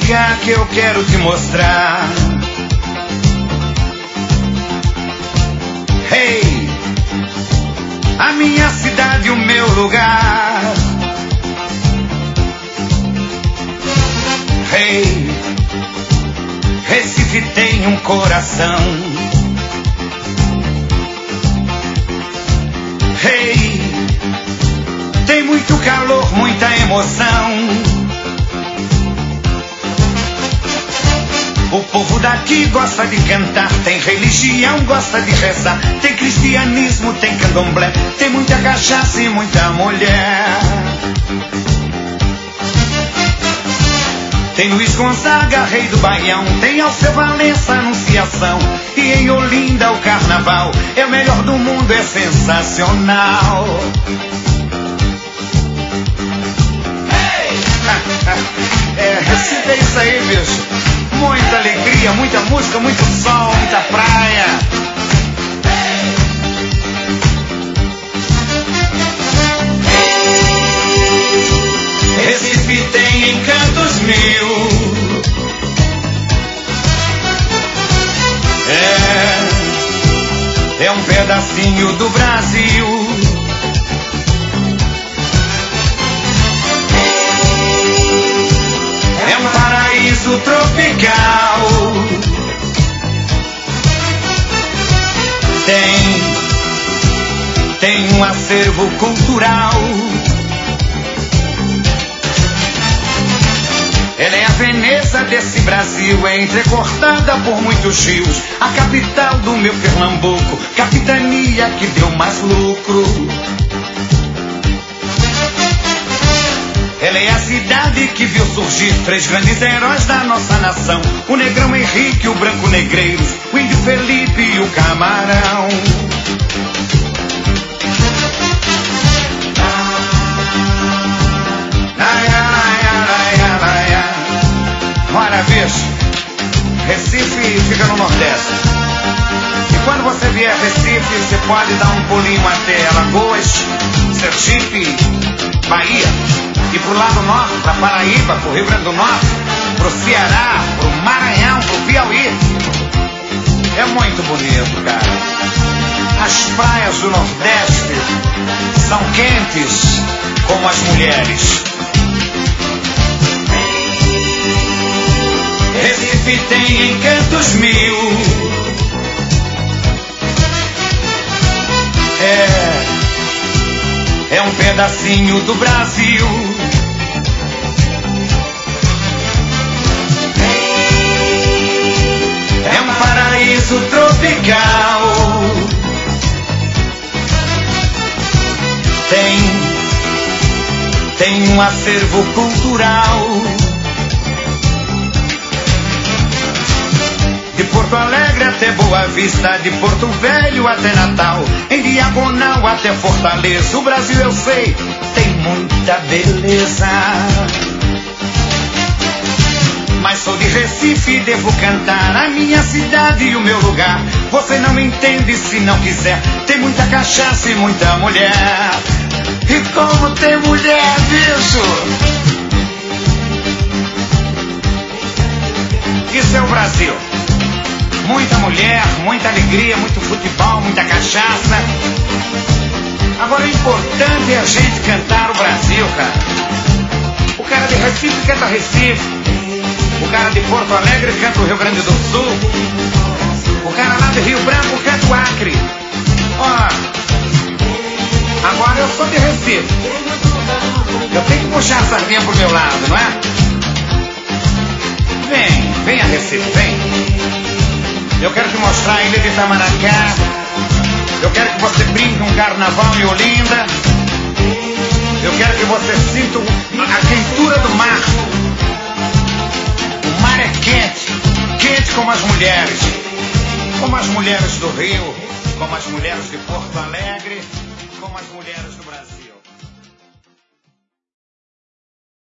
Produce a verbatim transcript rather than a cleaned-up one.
lugar que eu quero te mostrar. Hey, a minha cidade, o meu lugar. Hey, Recife tem um coração. Hey, tem muito calor, muita emoção. O povo daqui gosta de cantar, tem religião, gosta de rezar. Tem cristianismo, tem candomblé, tem muita cachaça e muita mulher. Tem Luiz Gonzaga, rei do Baião, tem Alceu Valença, Anunciação. E em Olinda o carnaval é o melhor do mundo, é sensacional. Hey! É, Recife é isso aí, bicho. Muita alegria, muita música, muito sol, muita praia. Recife tem encantos mil. É, é um pedacinho do Brasil. É um paraíso tropical. Tem, tem um acervo cultural. Ela é a Veneza desse Brasil, é entrecortada por muitos rios. A capital do meu Pernambuco, capitania que deu mais lucro. Ela é a cidade que viu surgir três grandes heróis da nossa nação: o Negrão Henrique, o Branco Negreiros, o Índio Felipe e o Camarão. Olha, bicho, Recife fica no Nordeste. E quando você vier a Recife, você pode dar um pulinho até Alagoas, Sergipe, Bahia. E pro lado norte, pra Paraíba, pro Rio Grande do Norte, pro Ceará, pro Maranhão, pro Piauí. É muito bonito, cara. As praias do Nordeste são quentes como as mulheres. Recife tem encantos mil. É, é um pedacinho do Brasil. É um paraíso tropical. Tem, tem um acervo cultural. De Porto Alegre até Boa Vista, de Porto Velho até Natal, em diagonal até Fortaleza. O Brasil, eu sei, tem muita beleza. Mas sou de Recife e devo cantar a minha cidade e o meu lugar. Você não me entende se não quiser. Tem muita cachaça e muita mulher. E como tem mulher, bicho! Isso é o Brasil. Muita mulher, muita alegria, muito futebol, muita cachaça. Agora o importante é a gente cantar o Brasil, cara. O cara de Recife canta Recife. O cara de Porto Alegre canta o Rio Grande do Sul. O cara lá de Rio Branco canta o Acre. Ó, agora eu sou de Recife. Eu tenho que puxar a sardinha pro meu lado, não é? Vem, vem a Recife, vem. Eu quero te mostrar a ilha de Itamaracá. Eu quero que você brinque um carnaval em Olinda. Eu quero que você sinta a quentura do mar. O mar é quente, quente como as mulheres. Como as mulheres do Rio, como as mulheres de Porto Alegre, como as mulheres do Brasil.